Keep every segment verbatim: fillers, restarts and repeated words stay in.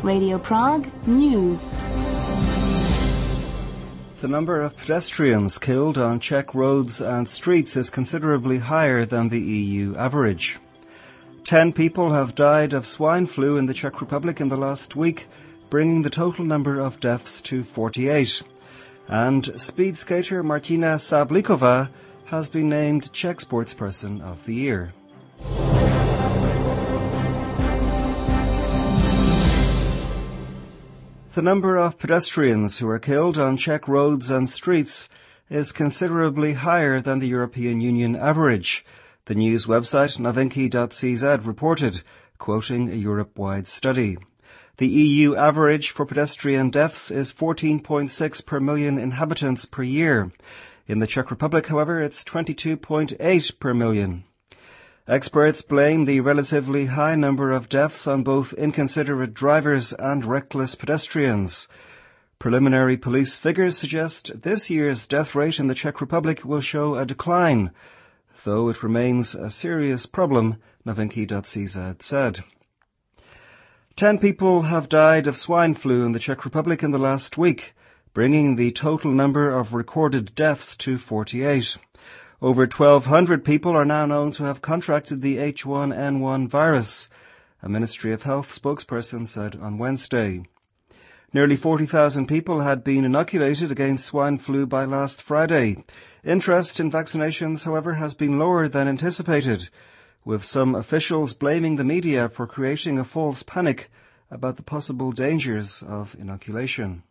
Radio Prague News. The number of pedestrians killed on Czech roads and streets is considerably higher than the E U average. Ten people have died of swine flu in the Czech Republic in the last week, bringing the total number of deaths to forty-eight. And speed skater Martina Sablikova has been named Czech Sportsperson of the Year. The number of pedestrians who are killed on Czech roads and streets is considerably higher than the European Union average, the news website novinky dot c z reported, quoting a Europe-wide study. The E U average for pedestrian deaths is fourteen point six per million inhabitants per year. In the Czech Republic, however, it's twenty-two point eight per million. Experts blame the relatively high number of deaths on both inconsiderate drivers and reckless pedestrians. Preliminary police figures suggest this year's death rate in the Czech Republic will show a decline, though it remains a serious problem, novinky dot c z said. Ten people have died of swine flu in the Czech Republic in the last week, bringing the total number of recorded deaths to forty-eight. Over twelve hundred people are now known to have contracted the H one N one virus, a Ministry of Health spokesperson said on Wednesday. Nearly forty thousand people had been inoculated against swine flu by last Friday. Interest in vaccinations, however, has been lower than anticipated, with some officials blaming the media for creating a false panic about the possible dangers of inoculation.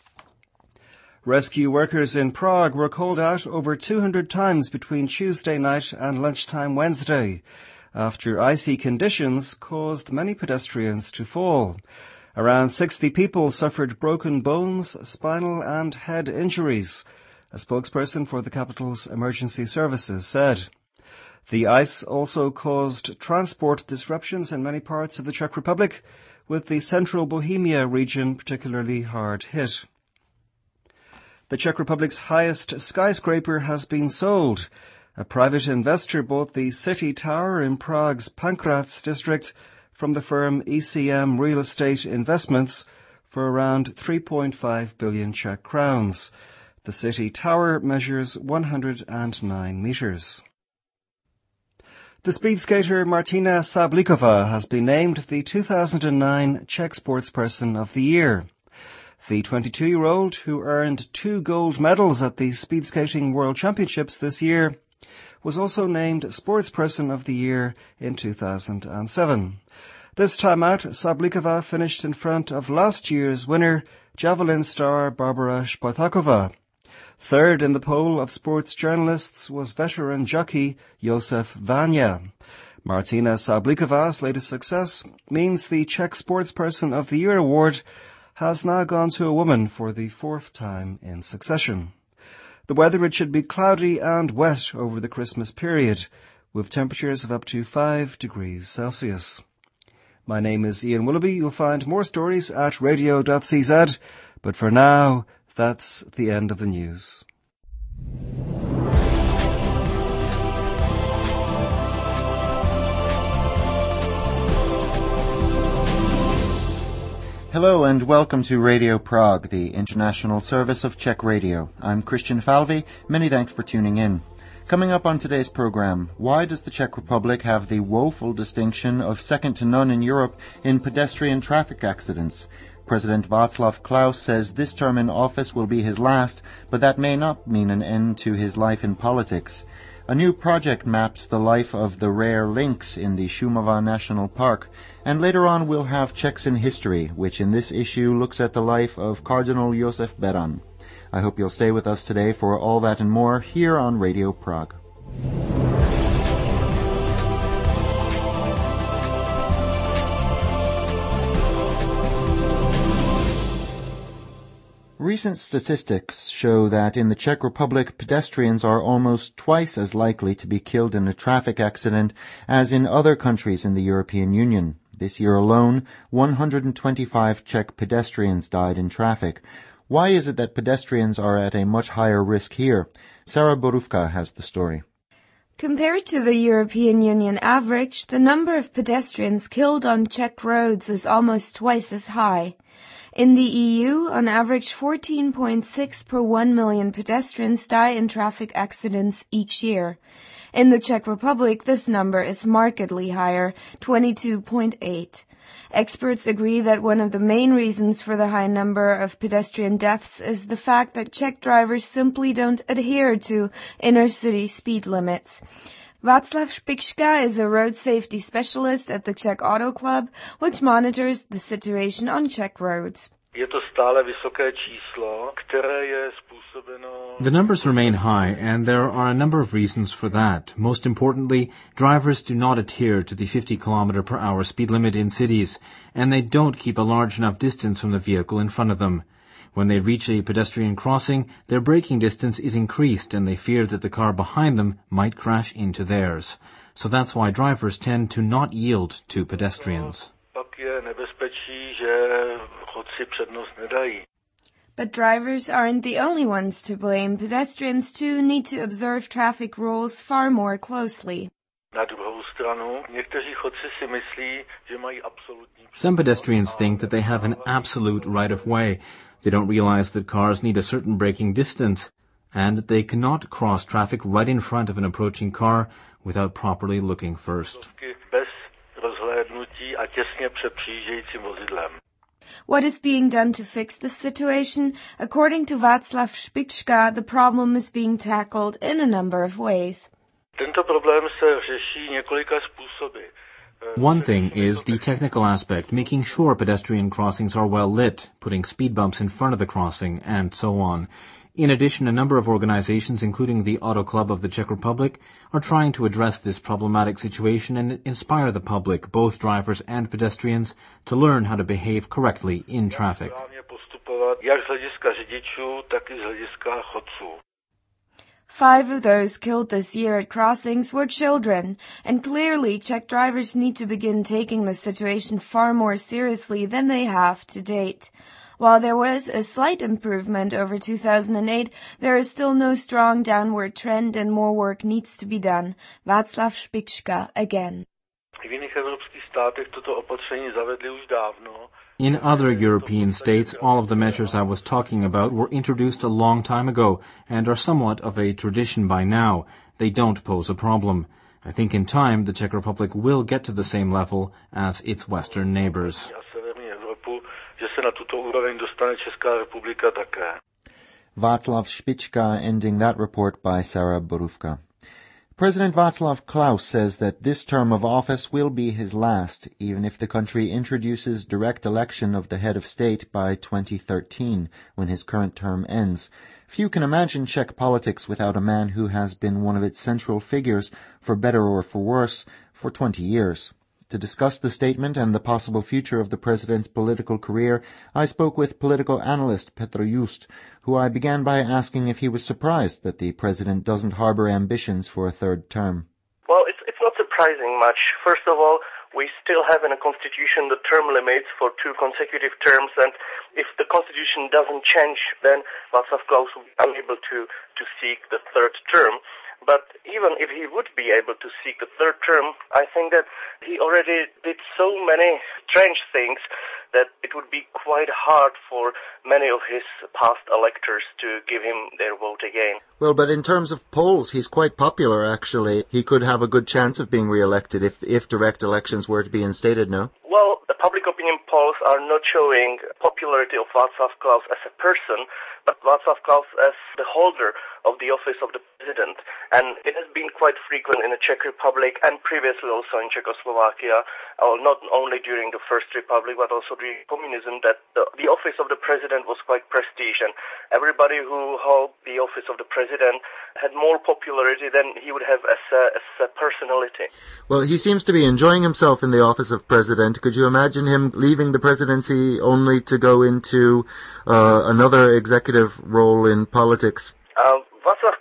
Rescue workers in Prague were called out over two hundred times between Tuesday night and lunchtime Wednesday, after icy conditions caused many pedestrians to fall. Around sixty people suffered broken bones, spinal and head injuries, a spokesperson for the capital's emergency services said. The ice also caused transport disruptions in many parts of the Czech Republic, with the central Bohemia region particularly hard hit. The Czech Republic's highest skyscraper has been sold. A private investor bought the City Tower in Prague's Pankratz district from the firm E C M Real Estate Investments for around three point five billion Czech crowns. The City Tower measures one hundred nine metres. The speed skater Martina Sablikova has been named the two thousand nine Czech Sportsperson of the Year. The twenty-two-year-old, who earned two gold medals at the Speed Skating World Championships this year, was also named Sportsperson of the Year in two thousand seven. This time out, Sablikova finished in front of last year's winner, javelin star Barbara Špatáková. Third in the poll of sports journalists was veteran jockey Josef Vanya. Martina Sablikova's latest success means the Czech Sportsperson of the Year award has now gone to a woman for the fourth time in succession. The weather, it should be cloudy and wet over the Christmas period, with temperatures of up to five degrees Celsius. My name is Ian Willoughby. You'll find more stories at radio dot c z, but for now, that's the end of the news. Hello and welcome to Radio Prague, the international service of Czech Radio. I'm Christian Falvey. Many thanks for tuning in. Coming up on today's program, why does the Czech Republic have the woeful distinction of second to none in Europe in pedestrian traffic accidents? President Václav Klaus says this term in office will be his last, but that may not mean an end to his life in politics. A new project maps the life of the rare lynx in the Šumava National Park, and later on we'll have Czechs in History, which in this issue looks at the life of Cardinal Josef Beran. I hope you'll stay with us today for all that and more here on Radio Prague. Recent statistics show that in the Czech Republic, pedestrians are almost twice as likely to be killed in a traffic accident as in other countries in the European Union. This year alone, one hundred twenty-five Czech pedestrians died in traffic. Why is it that pedestrians are at a much higher risk here? Sarah Boruvka has the story. Compared to the European Union average, the number of pedestrians killed on Czech roads is almost twice as high. In the E U, on average fourteen point six per one million pedestrians die in traffic accidents each year. In the Czech Republic, this number is markedly higher, twenty-two point eight. Experts agree that one of the main reasons for the high number of pedestrian deaths is the fact that Czech drivers simply don't adhere to inner-city speed limits. Václav Špička is a road safety specialist at the Czech Auto Club, which monitors the situation on Czech roads. Je to stále vysoké číslo, které je způsobeno... The numbers remain high, and there are a number of reasons for that. Most importantly, drivers do not adhere to the fifty kilometer per hour speed limit in cities, and they don't keep a large enough distance from the vehicle in front of them. When they reach a pedestrian crossing, their braking distance is increased, and they fear that the car behind them might crash into theirs. So that's why drivers tend to not yield to pedestrians. Pak je nebezpečí, že chodci přednost nedají. But drivers aren't the only ones to blame. Pedestrians too need to observe traffic rules far more closely. Na druhou stranu, někteří chodci si myslí, že mají absolutní... Some pedestrians think that they have an absolute right of way. They don't realize that cars need a certain braking distance, and that they cannot cross traffic right in front of an approaching car without properly looking first. Bez rozhlédnutí a těsně před přijíždějícím vozidlem. What is being done to fix this situation? According to Václav Špička, the problem is being tackled in a number of ways. Tento problém se řeší několika způsoby. One thing is the technical aspect, making sure pedestrian crossings are well lit, putting speed bumps in front of the crossing, and so on. In addition, a number of organizations, including the Auto Club of the Czech Republic, are trying to address this problematic situation and inspire the public, both drivers and pedestrians, to learn how to behave correctly in traffic. Five of those killed this year at crossings were children, and clearly Czech drivers need to begin taking the situation far more seriously than they have to date. While there was a slight improvement over two thousand eight, there is still no strong downward trend and more work needs to be done. Václav Špička again. In other European states, all of the measures I was talking about were introduced a long time ago and are somewhat of a tradition by now. They don't pose a problem. I think in time the Czech Republic will get to the same level as its western neighbors. Václav Špička ending that report by Sarah Borůvka. President Václav Klaus says that this term of office will be his last, even if the country introduces direct election of the head of state by twenty thirteen, when his current term ends. Few can imagine Czech politics without a man who has been one of its central figures, for better or for worse, for twenty years. To discuss the statement and the possible future of the president's political career, I spoke with political analyst Petr Just, who I began by asking if he was surprised that the president doesn't harbor ambitions for a third term. Well, it's, it's not surprising much. First of all, we still have in the Constitution the term limits for two consecutive terms, and if the Constitution doesn't change, then Václav Klaus will be unable to, to seek the third term. But even if he would be able to seek the third term, I think that he already did so many strange things that it would be quite hard for many of his past electors to give him their vote again. Well, but in terms of polls, he's quite popular, actually. He could have a good chance of being re-elected if, if direct elections were to be instated, no? Well, the public opinion polls are not showing popularity of Václav Klaus as a person, but Václav Klaus as the holder of the office of the president. And it has been quite frequent in the Czech Republic and previously also in Czechoslovakia, uh, not only during the First Republic but also during communism, that the, the office of the president was quite prestige, and everybody who held the office of the president had more popularity than he would have as a, as a personality. Well, he seems to be enjoying himself in the office of president. Could you imagine him leaving the presidency only to go into uh, another executive role in politics? Uh, Václav Klaus is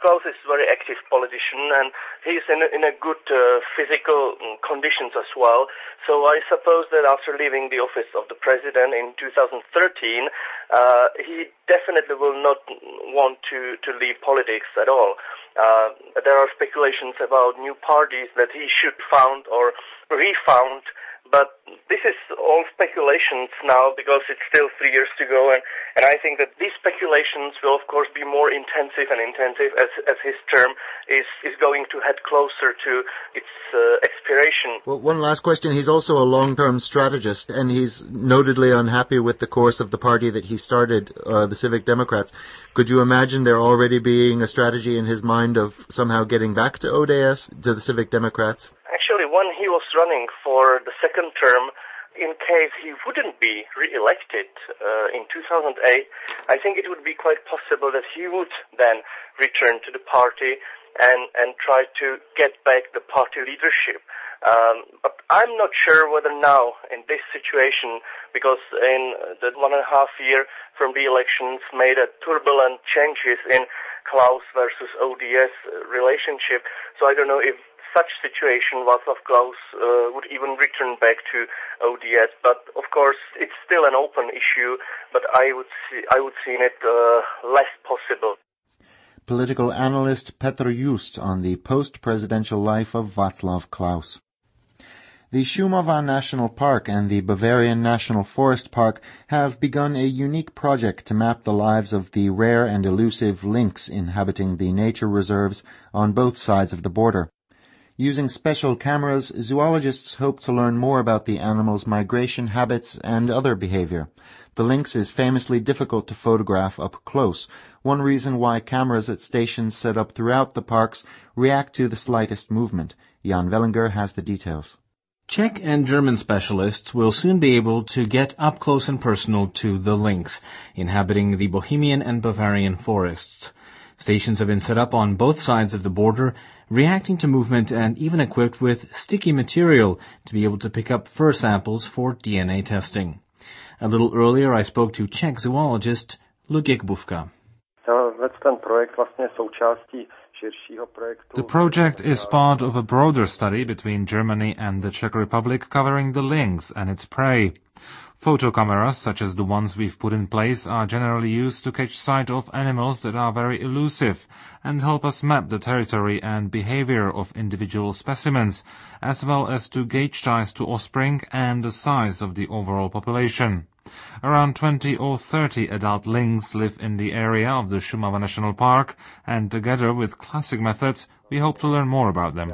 very active politician, and he's in a, in a good uh, physical conditions as well. So I suppose that after leaving the office of the president in two thousand thirteen, uh, he definitely will not want to, to leave politics at all. Uh, there are speculations about new parties that he should found or refound, but this is all speculations now because it's still three years to go, and, and I think that these speculations will of course be more intensive and intensive as, as his term is, is going to head closer to its uh, expiration. Well, one last question. He's also a long-term strategist, and he's notedly unhappy with the course of the party that he started, uh, the Civic Democrats. Could you imagine there already being a strategy in his mind of somehow getting back to O D S, to the Civic Democrats? Actually, when he was running for the second term, in case he wouldn't be re-elected uh, in two thousand eight, I think it would be quite possible that he would then return to the party and, and try to get back the party leadership. Um, but I'm not sure whether now, in this situation, because in the one and a half year from the elections made a turbulent changes in Klaus versus O D S relationship, so I don't know if such situation Václav Klaus uh, would even return back to O D S. But of course, it's still an open issue, but I would see, I would see it uh, less possible. Political analyst Petr Just on the post-presidential life of Václav Klaus. The Šumava National Park and the Bavarian National Forest Park have begun a unique project to map the lives of the rare and elusive lynx inhabiting the nature reserves on both sides of the border. Using special cameras, zoologists hope to learn more about the animal's migration habits and other behavior. The lynx is famously difficult to photograph up close, one reason why cameras at stations set up throughout the parks react to the slightest movement. Jan Wellinger has the details. Czech and German specialists will soon be able to get up close and personal to the lynx inhabiting the Bohemian and Bavarian forests. Stations have been set up on both sides of the border, reacting to movement and even equipped with sticky material to be able to pick up fur samples for D N A testing. A little earlier I spoke to Czech zoologist Luděk Bufka. The project is part of a broader study between Germany and the Czech Republic covering the lynx and its prey. Photo cameras, such as the ones we've put in place, are generally used to catch sight of animals that are very elusive and help us map the territory and behavior of individual specimens, as well as to gauge ties to offspring and the size of the overall population. Around twenty or thirty adult lynx live in the area of the Šumava National Park, and together with classic methods, we hope to learn more about them.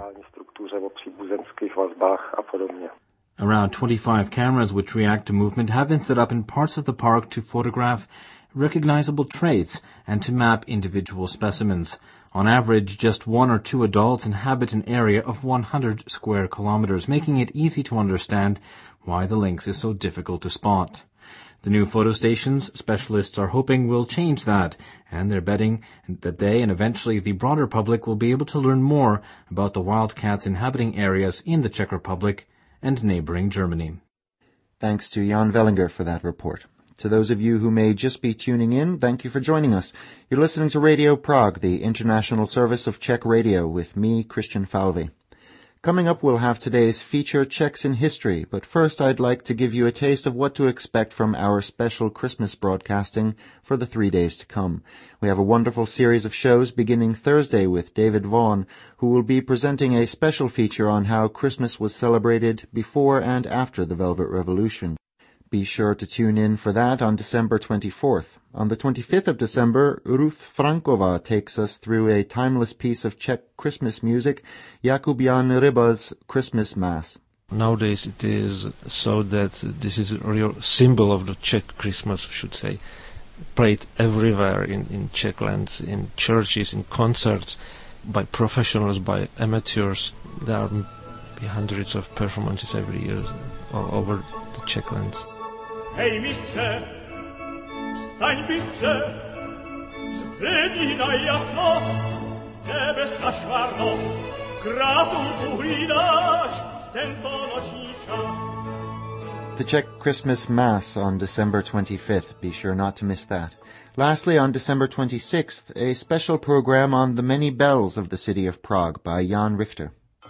Around twenty-five cameras which react to movement have been set up in parts of the park to photograph recognizable traits and to map individual specimens. On average, just one or two adults inhabit an area of one hundred square kilometers, making it easy to understand why the lynx is so difficult to spot. The new photo stations, specialists are hoping, will change that, and they're betting that they and eventually the broader public will be able to learn more about the wildcats inhabiting areas in the Czech Republic and neighboring Germany. Thanks to Jan Wellinger for that report. To those of you who may just be tuning in, thank you for joining us. You're listening to Radio Prague, the international service of Czech radio, with me, Christian Falvey. Coming up, we'll have today's feature, Czechs in History, but first I'd like to give you a taste of what to expect from our special Christmas broadcasting for the three days to come. We have a wonderful series of shows beginning Thursday with David Vaughan, who will be presenting a special feature on how Christmas was celebrated before and after the Velvet Revolution. Be sure to tune in for that on December twenty-fourth. On the twenty-fifth of December, Ruth Frankova takes us through a timeless piece of Czech Christmas music, Jakub Jan Ryba's Christmas Mass. Nowadays it is so that this is a real symbol of the Czech Christmas, we should say, played everywhere in, in Czech lands, in churches, in concerts, by professionals, by amateurs. There are hundreds of performances every year all over the Czech lands. Hej mistrze, wstań bystrze, zblednij na jasność, nebes na szwarnost, krasą buchli dasz w ten to noční čas. The Czech Christmas Mass on December twenty-fifth. Be sure not to miss that. Lastly, on December twenty-sixth, a special program on the many bells of the city of Prague by Jan Richter.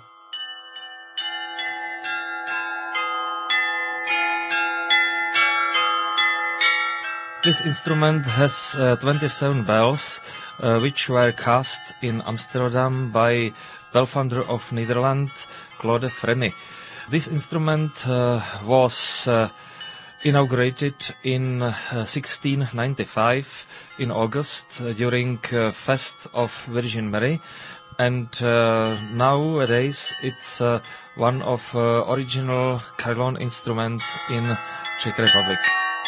This instrument has uh, twenty-seven bells, uh, which were cast in Amsterdam by bell founder of Netherlands, Claude Fremy. This instrument uh, was uh, inaugurated in uh, sixteen ninety-five in August uh, during uh, Fest of Virgin Mary, and uh, nowadays it's uh, one of uh, original carillon instruments in Czech Republic.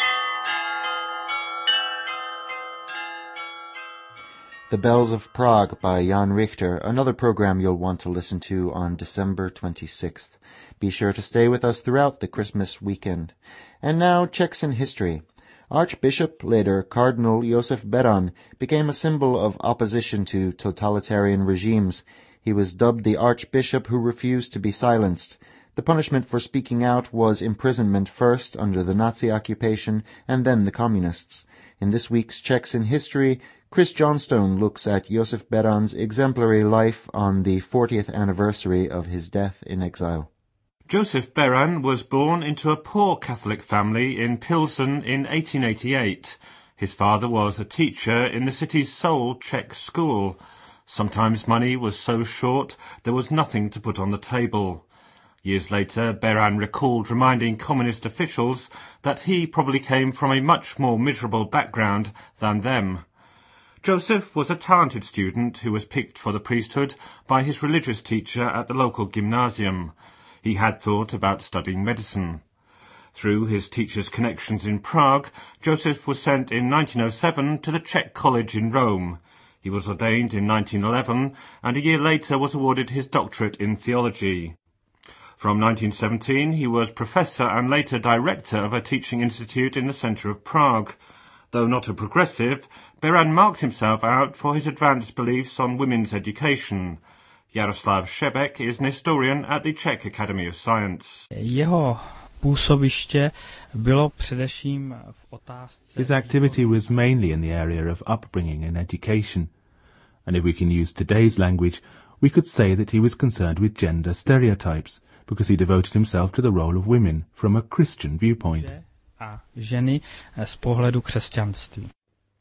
The Bells of Prague by Jan Richter, another program you'll want to listen to on December twenty-sixth. Be sure to stay with us throughout the Christmas weekend. And now, Czechs in history. Archbishop, later Cardinal Josef Beran, became a symbol of opposition to totalitarian regimes. He was dubbed the Archbishop who refused to be silenced. The punishment for speaking out was imprisonment first under the Nazi occupation and then the Communists. In this week's Czechs in History, Chris Johnstone looks at Josef Beran's exemplary life on the fortieth anniversary of his death in exile. Josef Beran was born into a poor Catholic family in Pilsen in eighteen eighty-eight. His father was a teacher in the city's sole Czech school. Sometimes money was so short there was nothing to put on the table. Years later, Beran recalled reminding communist officials that he probably came from a much more miserable background than them. Joseph was a talented student who was picked for the priesthood by his religious teacher at the local gymnasium. He had thought about studying medicine. Through his teacher's connections in Prague, Joseph was sent in nineteen oh seven to the Czech College in Rome. He was ordained in nineteen eleven, and a year later was awarded his doctorate in theology. From nineteen seventeen, he was professor and later director of a teaching institute in the centre of Prague. Though not a progressive, Beran marked himself out for his advanced beliefs on women's education. Jaroslav Šebek is an historian at the Czech Academy of Science. Jeho působiště bylo především v otázce. His activity was mainly in the area of upbringing and education. And if we can use today's language, we could say that he was concerned with gender stereotypes, because he devoted himself to the role of women from a Christian viewpoint. A ženy z pohledu křesťanství.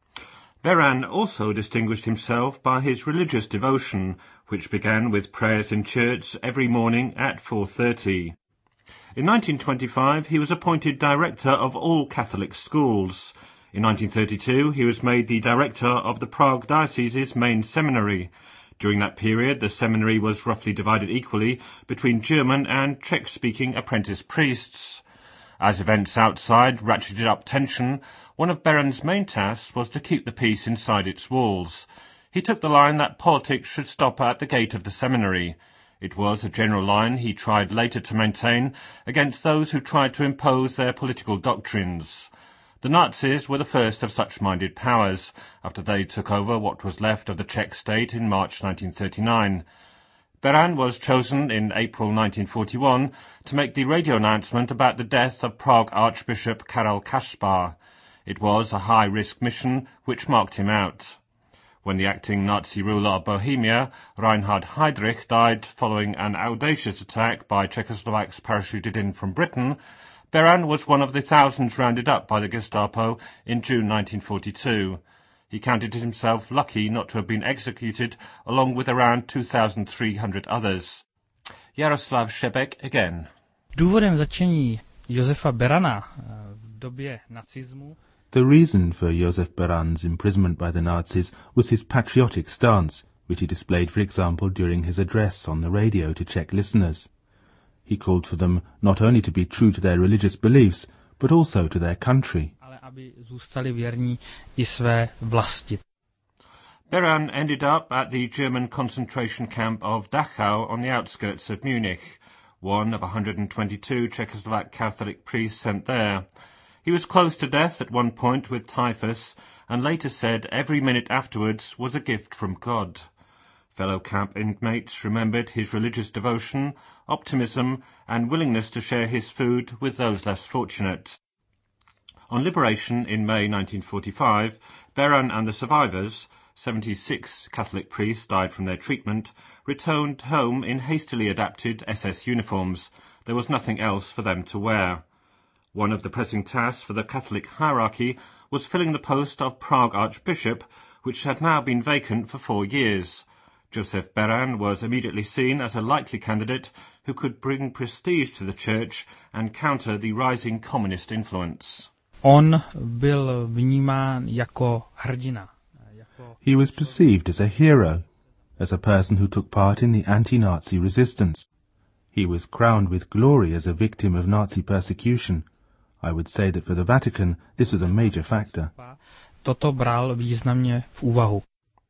Beran also distinguished himself by his religious devotion, which began with prayers in church every morning at four thirty. In nineteen twenty-five, he was appointed director of all Catholic schools. In nineteen thirty-two, he was made the director of the Prague Diocese's main seminary. During that period, the seminary was roughly divided equally between German and Czech-speaking apprentice priests. As events outside ratcheted up tension, one of Beran's main tasks was to keep the peace inside its walls. He took the line that politics should stop at the gate of the seminary. It was a general line he tried later to maintain against those who tried to impose their political doctrines. The Nazis were the first of such minded powers, after they took over what was left of the Czech state in March nineteen thirty-nine. Beran was chosen in April nineteen forty-one to make the radio announcement about the death of Prague Archbishop Karel Kaspar. It was a high-risk mission which marked him out. When the acting Nazi ruler of Bohemia, Reinhard Heydrich, died following an audacious attack by Czechoslovaks parachuted in from Britain, Beran was one of the thousands rounded up by the Gestapo in June nineteen forty-two. He counted it himself lucky not to have been executed along with around two thousand three hundred others. Jaroslav Šebek again. Důvodem začení Josefa Berana v době nacismu. The reason for Josef Beran's imprisonment by the Nazis was his patriotic stance, which he displayed, for example, during his address on the radio to Czech listeners. He called for them not only to be true to their religious beliefs, but also to their country. Ale aby zůstali věrní i své vlasti. Beran ended up at the German concentration camp of Dachau on the outskirts of Munich, one of one hundred twenty-two Czechoslovak Catholic priests sent there. He was close to death at one point with typhus, and later said every minute afterwards was a gift from God. Fellow camp inmates remembered his religious devotion, optimism, and willingness to share his food with those less fortunate. On liberation in May nineteen forty-five, Beran and the survivors, seventy-six Catholic priests died from their treatment, returned home in hastily adapted S S uniforms. There was nothing else for them to wear. One of the pressing tasks for the Catholic hierarchy was filling the post of Prague Archbishop, which had now been vacant for four years. Josef Beran was immediately seen as a likely candidate who could bring prestige to the church and counter the rising communist influence. On byl vnímán jako hrdina. He was perceived as a hero, as a person who took part in the anti-Nazi resistance. He was crowned with glory as a victim of Nazi persecution. I would say that for the Vatican this was a major factor. Toto bral významně v úvahu.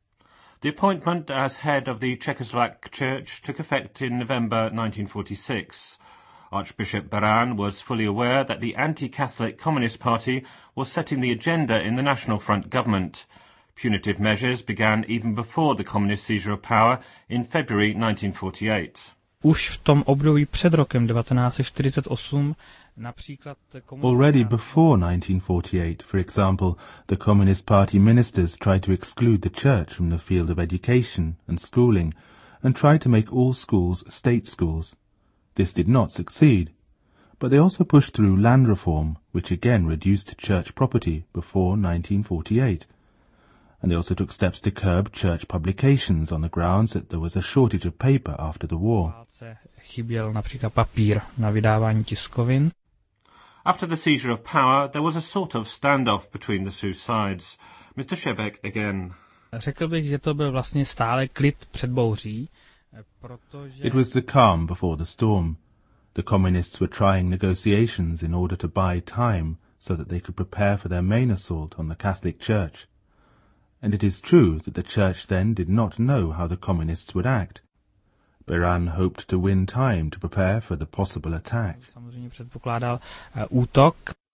The appointment as head of the Czechoslovak Church took effect in November nineteen forty-six. Archbishop Beran was fully aware that the anti-Catholic Communist Party was setting the agenda in the National Front government. Punitive measures began even before the communist seizure of power in February nineteen forty-eight. Už v tom období před rokem devatenáct set čtyřicet osm například Already before nineteen forty-eight, for example, the Communist Party ministers tried to exclude the church from the field of education and schooling and tried to make all schools state schools. This did not succeed, but they also pushed through land reform, which again reduced church property before nineteen forty-eight. And they also took steps to curb church publications on the grounds that there was a shortage of paper after the war. Chyběl například papír na vydávání tiskovin. After the seizure of power, there was a sort of standoff between the two sides. Mister Šebek again. Řekl bych, že to byl vlastně stále klid před bouří, protože... It was the calm before the storm. The communists were trying negotiations in order to buy time so that they could prepare for their main assault on the Catholic Church. And it is true that the Church then did not know how the communists would act. Beran hoped to win time to prepare for the possible attack. Samozřejmě předpokládal útok.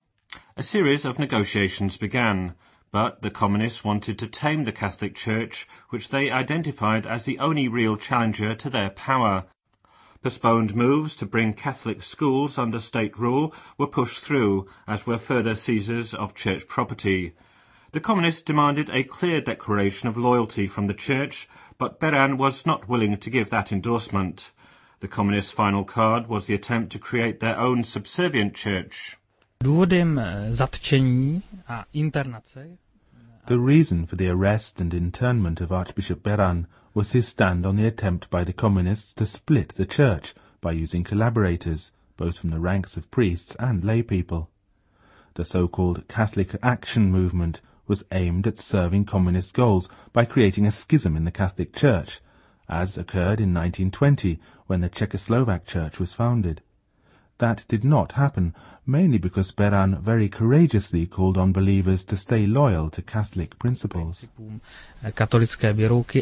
A series of negotiations began, but the communists wanted to tame the Catholic Church, which they identified as the only real challenger to their power. Postponed moves to bring Catholic schools under state rule were pushed through, as were further seizures of church property. The communists demanded a clear declaration of loyalty from the Church, but Beran was not willing to give that endorsement. The communists' final card was the attempt to create their own subservient church. Důvodem zatčení a internace. The reason for the arrest and internment of Archbishop Beran was his stand on the attempt by the communists to split the church by using collaborators, both from the ranks of priests and lay people. The so-called Catholic Action Movement was aimed at serving communist goals by creating a schism in the Catholic Church, as occurred in nineteen twenty when the Czechoslovak Church was founded. That did not happen, mainly because Beran very courageously called on believers to stay loyal to Catholic principles. Katolické věrouky.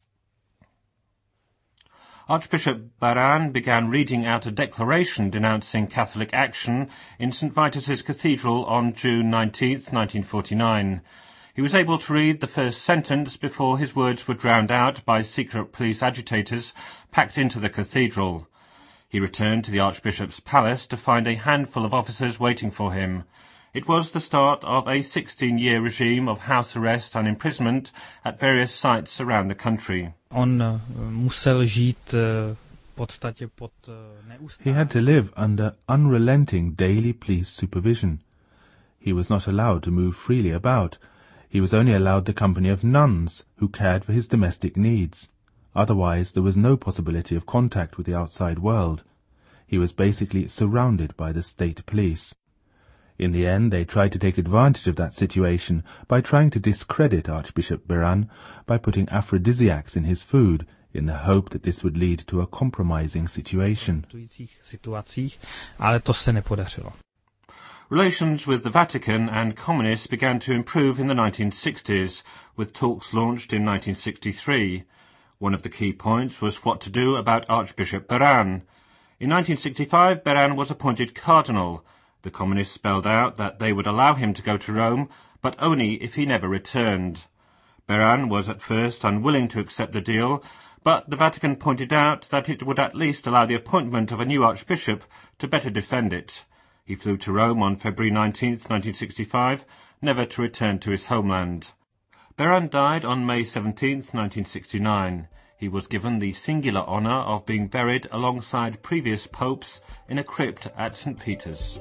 Archbishop Beran began reading out a declaration denouncing Catholic action in Saint Vitus's Cathedral on June nineteenth, nineteen forty-nine. He was able to read the first sentence before his words were drowned out by secret police agitators packed into the cathedral. He returned to the Archbishop's palace to find a handful of officers waiting for him. It was the start of a sixteen-year regime of house arrest and imprisonment at various sites around the country. On musel žít v podstatě pod neustálým. He had to live under unrelenting daily police supervision. He was not allowed to move freely about. He was only allowed the company of nuns who cared for his domestic needs. Otherwise there was no possibility of contact with the outside world. He was basically surrounded by the state police. In the end, they tried to take advantage of that situation by trying to discredit Archbishop Beran by putting aphrodisiacs in his food, in the hope that this would lead to a compromising situation. Ale to se nepodařilo. Relations with the Vatican and communists began to improve in the nineteen sixties, with talks launched in nineteen sixty-three. One of the key points was what to do about Archbishop Beran. In nineteen sixty-five, Beran was appointed cardinal. The communists spelled out that they would allow him to go to Rome, but only if he never returned. Beran was at first unwilling to accept the deal, but the Vatican pointed out that it would at least allow the appointment of a new archbishop to better defend it. He flew to Rome on February nineteenth, nineteen sixty-five, never to return to his homeland. Beran died on May seventeenth, nineteen sixty-nine. He was given the singular honour of being buried alongside previous popes in a crypt at Saint Peter's.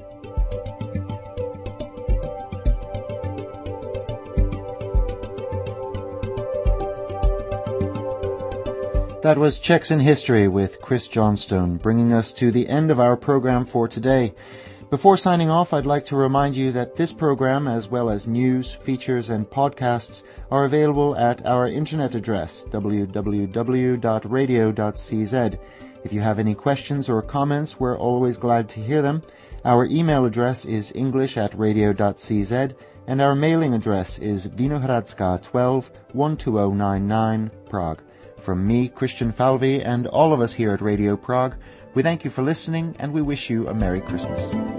That was Czechs in History with Chris Johnstone, bringing us to the end of our program for today. Before signing off, I'd like to remind you that this program, as well as news, features and podcasts, are available at our internet address, w w w dot radio dot c z. If you have any questions or comments, we're always glad to hear them. Our email address is english at radio dot c z, and our mailing address is Vinohradska twelve, one two zero nine nine, Prague. From me, Christian Falvey, and all of us here at Radio Prague, we thank you for listening, and we wish you a Merry Christmas.